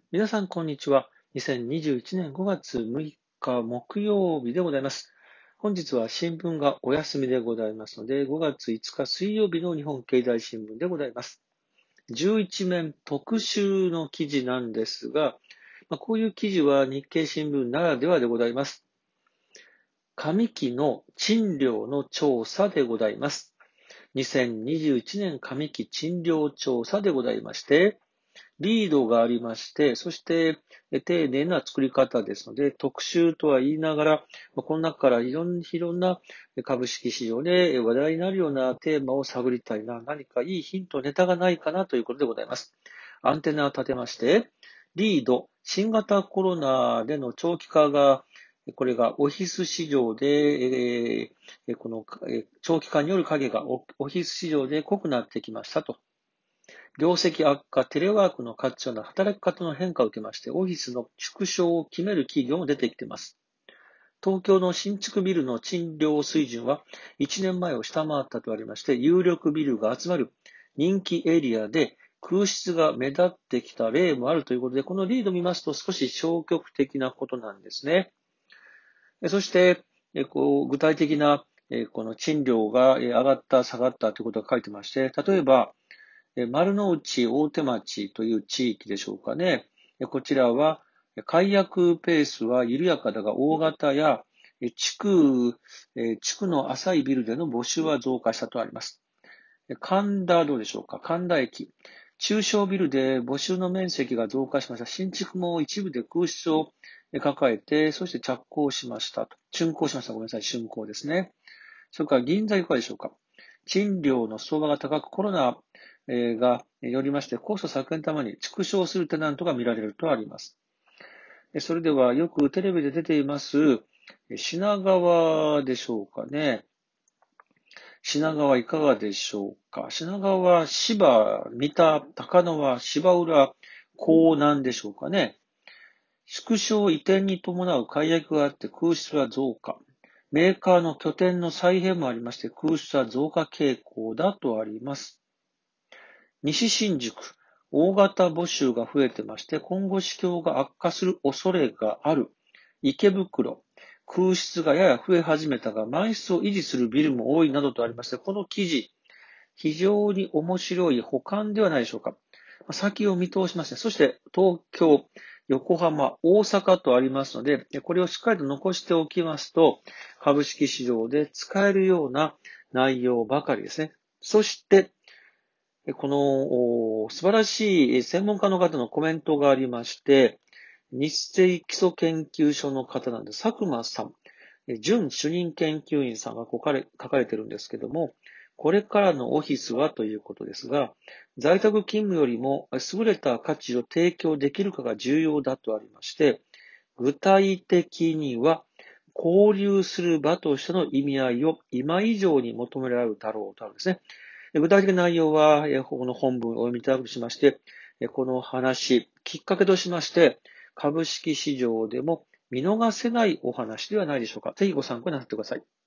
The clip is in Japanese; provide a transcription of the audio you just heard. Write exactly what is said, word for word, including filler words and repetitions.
皆さん、こんにちは。にせんにじゅういちねんごがつむいか木曜日でございます。本日は新聞がお休みでございますので、ごがついつか水曜日の日本経済新聞でございます。じゅういちめん特集の記事なんですが、まあ、こういう記事は日経新聞ならではでございます。上期の賃料の調査でございます。にせんにじゅういちねん上期賃料調査でございまして、リードがありまして、そして丁寧な作り方ですので、特集とは言いながら、この中からいろんいろんな株式市場で話題になるようなテーマを探りたいな、何かいいヒント、ネタがないかなということでございます。アンテナを立てまして、リード、新型コロナでの長期化が、これがオフィス市場で、えーこの長期化による影がオフィス市場で濃くなってきましたと。業績悪化、テレワークの活用な働き方の変化を受けまして、オフィスの縮小を決める企業も出てきています。東京の新築ビルの賃料水準はいちねんまえを下回ったとありまして、有力ビルが集まる人気エリアで空室が目立ってきた例もあるということで、このリードを見ますと少し消極的なことなんですね。そして、こう具体的なこの賃料が上がった、下がったということが書いてまして、例えば、丸の内大手町という地域でしょうかね。こちらは、解約ペースは緩やかだが、大型や地区、地区の浅いビルでの募集は増加したとあります。神田どうでしょうか。神田駅。中小ビルで募集の面積が増加しました。新築も一部で空室を抱えて、そして着工しましたと。竣工しました。ごめんなさい。竣工ですね。それから銀座いかがでしょうか。賃料の相場が高く、コロナがよりまして、コスト削減のために縮小するテナントが見られるとあります。それでは、よくテレビで出ています、品川でしょうかね。品川いかがでしょうか。品川、芝、三田、高輪、芝浦、港南でしょうかね。縮小移転に伴う解約があって空室は増加。メーカーの拠点の再編もありまして、空室は増加傾向だとあります。西新宿、大型募集が増えてまして、今後市況が悪化する恐れがある。池袋、空室がやや増え始めたが、満室を維持するビルも多いなどとありまして、この記事、非常に面白い補完ではないでしょうか。先を見通しまして、そして東京、横浜、大阪とありますので、これをしっかりと残しておきますと、株式市場で使えるような内容ばかりですね。そして、この素晴らしい専門家の方のコメントがありまして、日清基礎研究所の方なんです。佐久間さん、準主任研究員さんが書かれ、書かれてるんですけども、これからのオフィスはということですが、在宅勤務よりも優れた価値を提供できるかが重要だとありまして、具体的には交流する場としての意味合いを今以上に求められるだろうとあるんですね。具体的な内容は、この本文をお読みいただくとしまして、この話、きっかけとしまして、株式市場でも見逃せないお話ではないでしょうか。ぜひご参考になさってください。